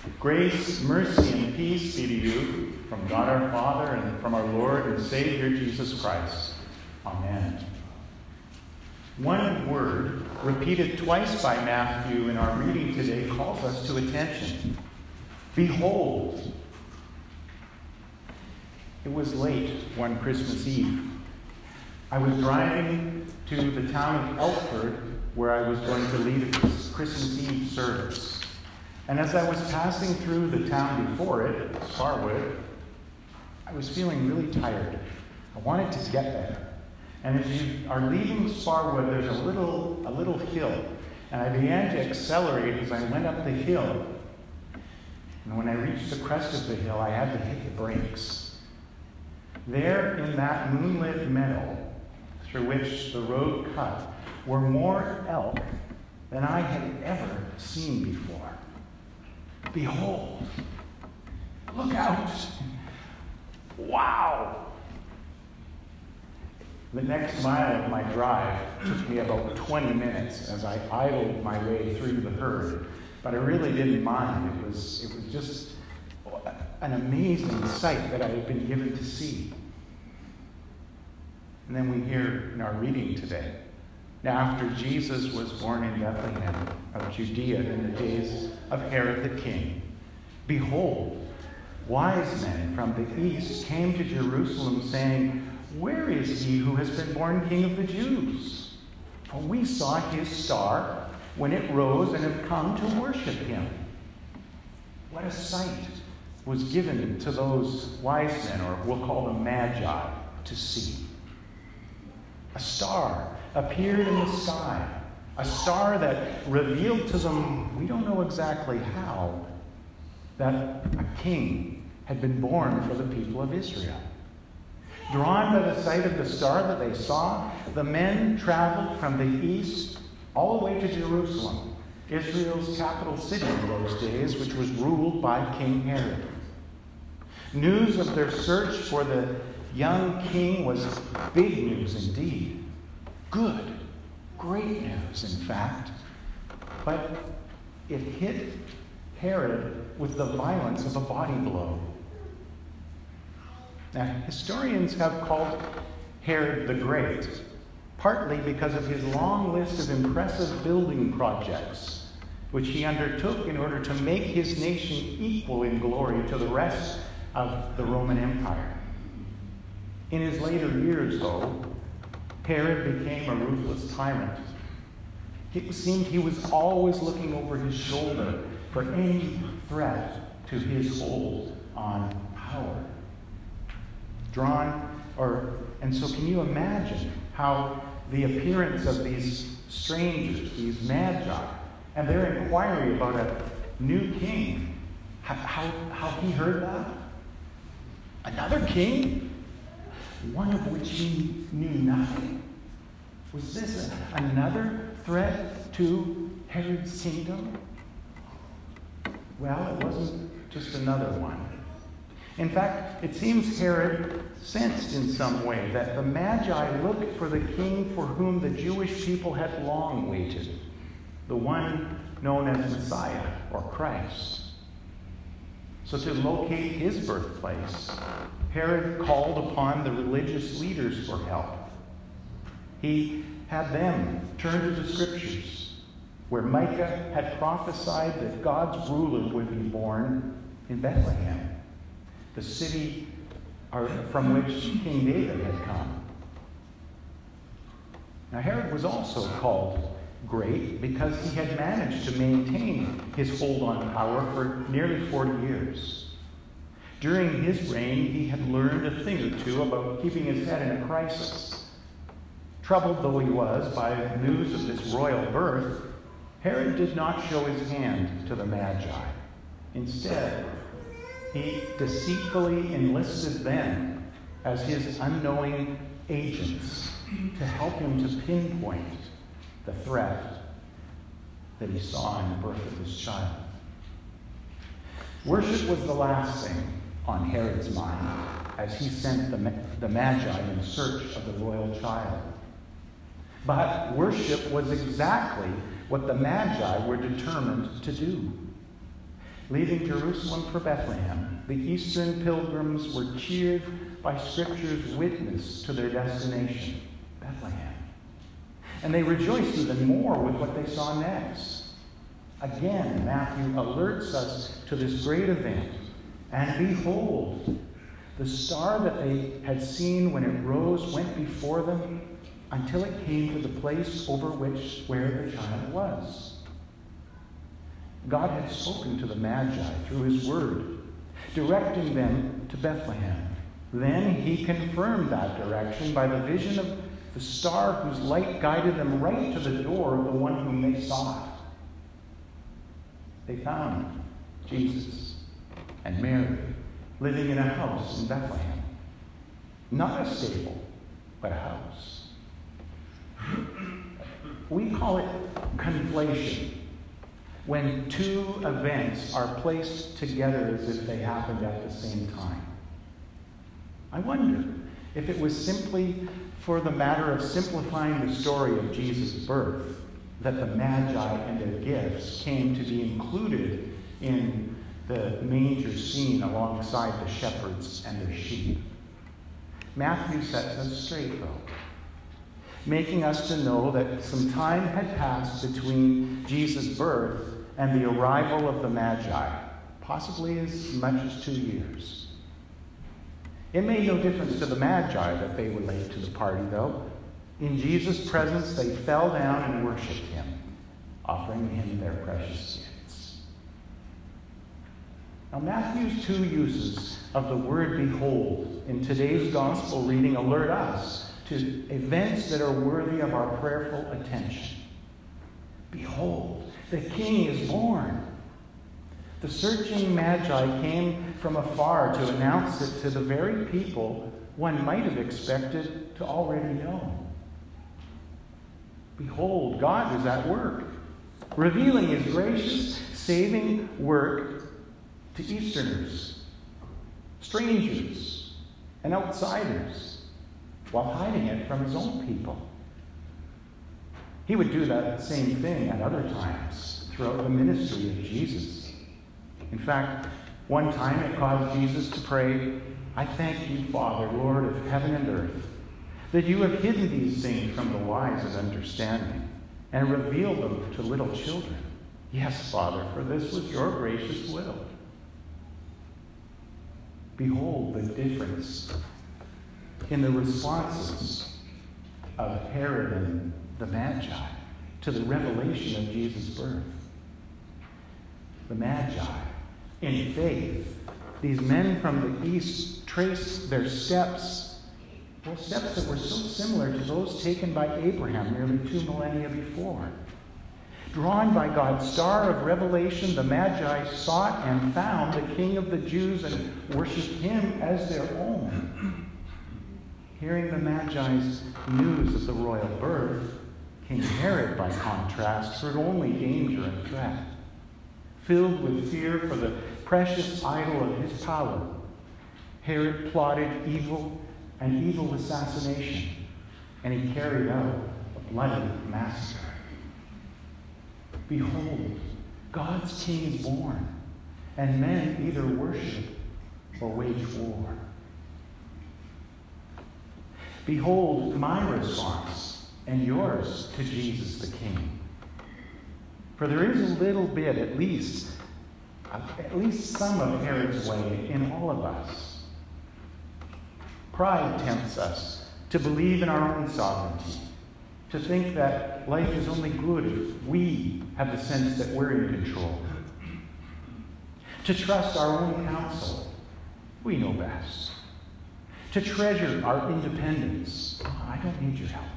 Grace, mercy, and peace be to you from God our Father and from our Lord and Savior Jesus Christ. Amen. One word, repeated twice by Matthew in our reading today, calls us to attention. Behold. It was late one Christmas Eve. I was driving to the town of Elford, where I was going to lead a Christmas Eve service. And as I was passing through the town before it, Sparwood, I was feeling really tired. I wanted to get there. And as you are leaving Sparwood, there's a little hill. And I began to accelerate as I went up the hill. And when I reached the crest of the hill, I had to hit the brakes. There in that moonlit meadow, through which the road cut, were more elk than I had ever seen before. Behold, look out. Wow. The next mile of my drive took me about 20 minutes as I idled my way through the herd. But I really didn't mind. It was just an amazing sight that I had been given to see. And then we hear in our reading today, now after Jesus was born in Bethlehem of Judea in the days of Herod the king, behold, wise men from the east came to Jerusalem saying, where is he who has been born King of the Jews? For we saw his star when it rose and have come to worship him. What a sight was given to those wise men, or we'll call them magi, to see. A star appeared in the sky, a star that revealed to them, we don't know exactly how, that a king had been born for the people of Israel. Drawn by the sight of the star that they saw, the men traveled from the east all the way to Jerusalem, Israel's capital city in those days, which was ruled by King Herod. News of their search for the young king was big news indeed. Good, great news, in fact. But it hit Herod with the violence of a body blow. Now, historians have called Herod the Great, partly because of his long list of impressive building projects, which he undertook in order to make his nation equal in glory to the rest of the Roman Empire. In his later years, though, Herod became a ruthless tyrant. It seemed he was always looking over his shoulder for any threat to his hold on power. And so can you imagine how the appearance of these strangers, these magi, and their inquiry about a new king, how he heard that? Another king? One of which he knew nothing? Was this another threat to Herod's kingdom? Well, it wasn't just another one. In fact, it seems Herod sensed in some way that the Magi looked for the king for whom the Jewish people had long waited, the one known as Messiah or Christ. So to locate his birthplace, Herod called upon the religious leaders for help. He had them turn to the scriptures, where Micah had prophesied that God's ruler would be born in Bethlehem, the city from which King David had come. Now, Herod was also called great because he had managed to maintain his hold on power for nearly 40 years. During his reign, he had learned a thing or two about keeping his head in a crisis. Troubled though he was by news of this royal birth, Herod did not show his hand to the Magi. Instead, he deceitfully enlisted them as his unknowing agents to help him to pinpoint the threat that he saw in the birth of his child. Worship was the last thing on Herod's mind as he sent the Magi in search of the royal child. But worship was exactly what the Magi were determined to do. Leaving Jerusalem for Bethlehem, the Eastern pilgrims were cheered by Scripture's witness to their destination, Bethlehem. And they rejoiced even more with what they saw next. Again, Matthew alerts us to this great event. And behold, the star that they had seen when it rose went before them until it came to the place over where the child was. God had spoken to the Magi through his word, directing them to Bethlehem. Then he confirmed that direction by the vision of the star whose light guided them right to the door of the one whom they sought. They found Jesus and Mary living in a house in Bethlehem. Not a stable, but a house. We call it conflation, when two events are placed together as if they happened at the same time. I wonder if it was simply for the matter of simplifying the story of Jesus' birth that the Magi and their gifts came to be included in the manger scene alongside the shepherds and their sheep. Matthew sets us straight, though, making us to know that some time had passed between Jesus' birth and the arrival of the Magi, possibly as much as 2 years. It made no difference to the Magi that they were late to the party, though. In Jesus' presence, they fell down and worshipped him, offering him their precious gifts. Now, Matthew's two uses of the word behold in today's gospel reading alert us to events that are worthy of our prayerful attention. Behold, the King is born. The searching Magi came from afar to announce it to the very people one might have expected to already know. Behold, God is at work, revealing his gracious, saving work to Easterners, strangers, and outsiders, while hiding it from his own people. He would do that same thing at other times throughout the ministry of Jesus. In fact, one time it caused Jesus to pray, "I thank you, Father, Lord of heaven and earth, that you have hidden these things from the wise of understanding and revealed them to little children. Yes, Father, for this was your gracious will." Behold the difference in the responses of Herod and the Magi to the revelation of Jesus' birth. The Magi, in faith, these men from the east traced their steps, well, steps that were so similar to those taken by Abraham nearly 2 millennia before. Drawn by God's star of revelation, the Magi sought and found the King of the Jews and worshipped him as their own. Hearing the Magi's news of the royal birth, King Herod, by contrast, heard only danger and threat. Filled with fear for the precious idol of his power, Herod plotted evil assassination, and he carried out a bloody massacre. Behold, God's King is born, and men either worship or wage war. Behold my response and yours to Jesus the King. For there is a little bit, at least some of Herod's way in all of us. Pride tempts us to believe in our own sovereignty, to think that life is only good if we have the sense that we're in control, to trust our own counsel. We know best. To treasure our independence. I don't need your help.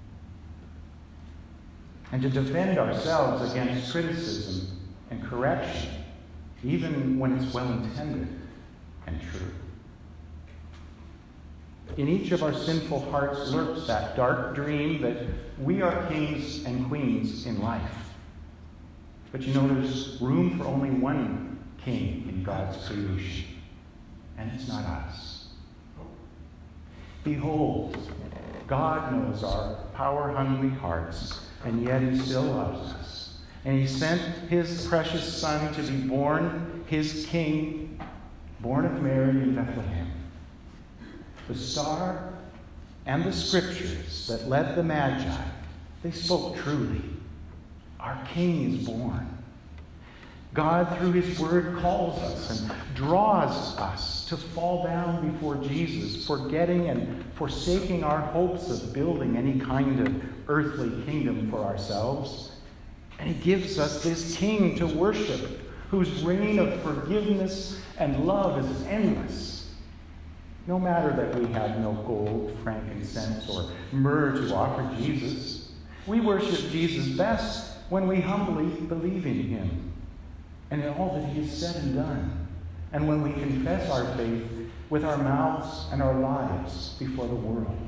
And to defend ourselves against criticism and correction, even when it's well-intended and true. In each of our sinful hearts lurks that dark dream that we are kings and queens in life. But you know, there's room for only one king in God's creation, and it's not us. Behold, God knows our power-hungry hearts, and yet he still loves us. And he sent his precious Son to be born, his King, born of Mary in Bethlehem. The star and the scriptures that led the Magi, they spoke truly. Our King is born. God, through his word, calls us and draws us to fall down before Jesus, forgetting and forsaking our hopes of building any kind of earthly kingdom for ourselves. And he gives us this King to worship, whose reign of forgiveness and love is endless. No matter that we have no gold, frankincense, or myrrh to offer Jesus, we worship Jesus best when we humbly believe in him and in all that he has said and done, and when we confess our faith with our mouths and our lives before the world.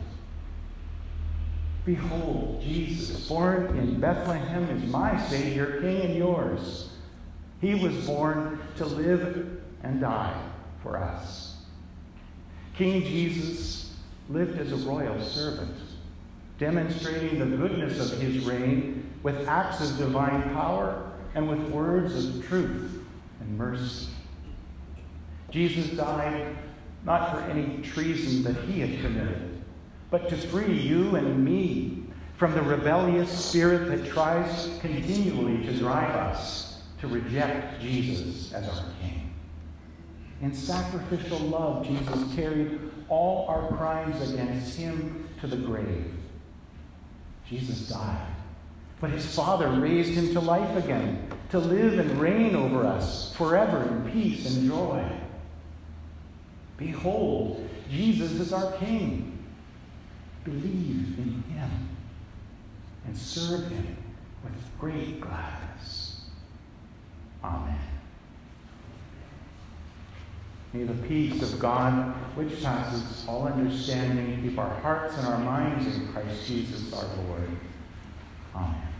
Behold, Jesus, born in Bethlehem, is my Savior, King, and yours. He was born to live and die for us. King Jesus lived as a royal servant, demonstrating the goodness of his reign with acts of divine power and with words of truth and mercy. Jesus died not for any treason that he had committed, but to free you and me from the rebellious spirit that tries continually to drive us to reject Jesus as our King. In sacrificial love, Jesus carried all our crimes against him to the grave. Jesus died, but his Father raised him to life again, to live and reign over us forever in peace and joy. Behold, Jesus is our King. Believe in him and serve him with great gladness. Amen. May the peace of God, which passes all understanding, keep our hearts and our minds in Christ Jesus our Lord. Amen.